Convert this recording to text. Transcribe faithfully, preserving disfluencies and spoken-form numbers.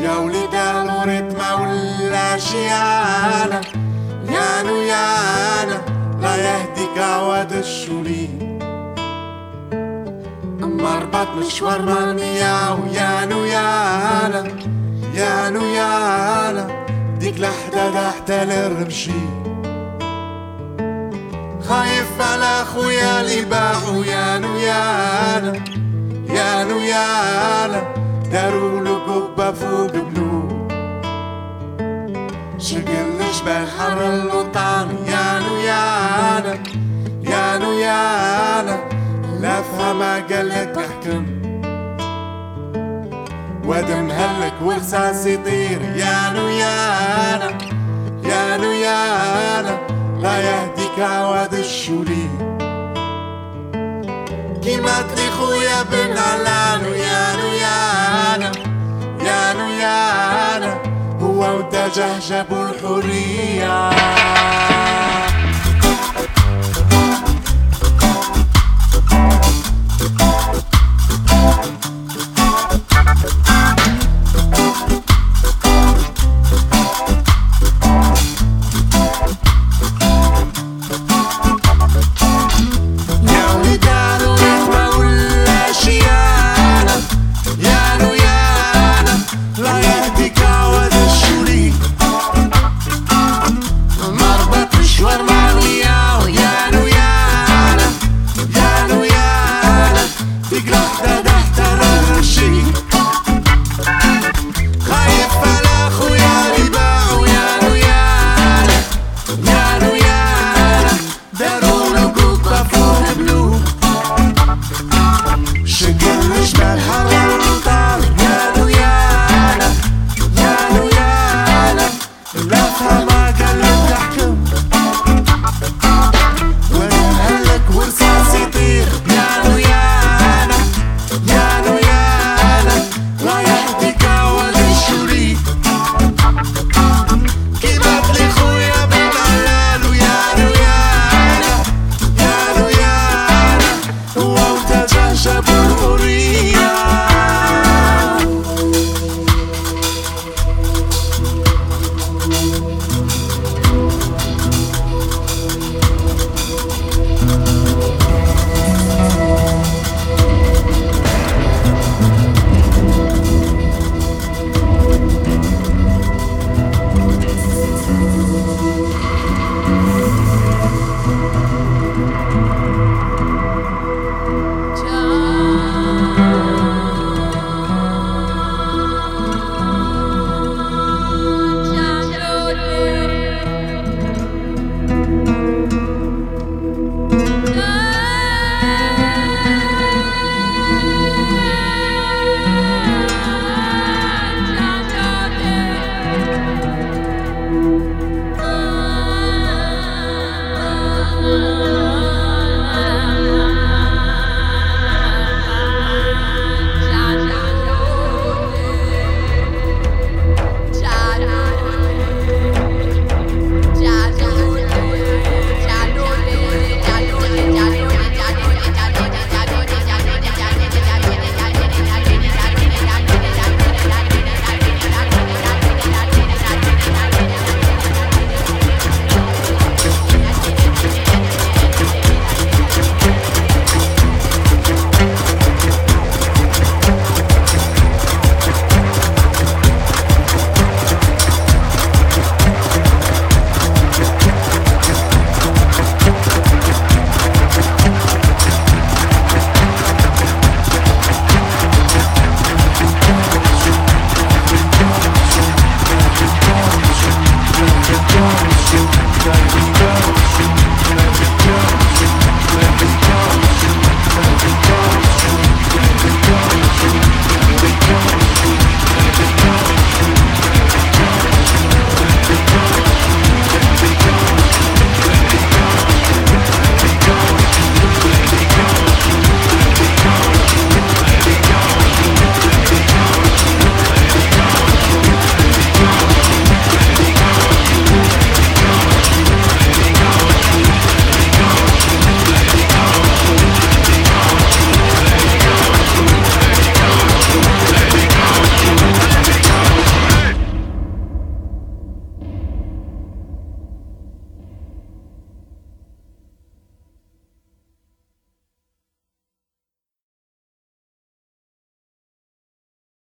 يا وليد الوريت ما ولاش يانا يانو يانا لا يهديك عواد الشولي أما ربط مشوار مرمية ويانو يانا يانو يانا ديك لحدة حتى للرمشي خايف على خويا اللي باعو يانو يانا يانو يانا دارولو قبة فوق بلو شقل شبه حر اللوطان يانو يانا يانو يانا لا فهما قالت تحكم ودم هلك ورصاص يطير يانو يانا يانو يانا لا يهديك عواد الشولي كيما تلي خويا بن علانو يانو يانا يانو يانا هو ودجاه جابو الحرية شقل جبال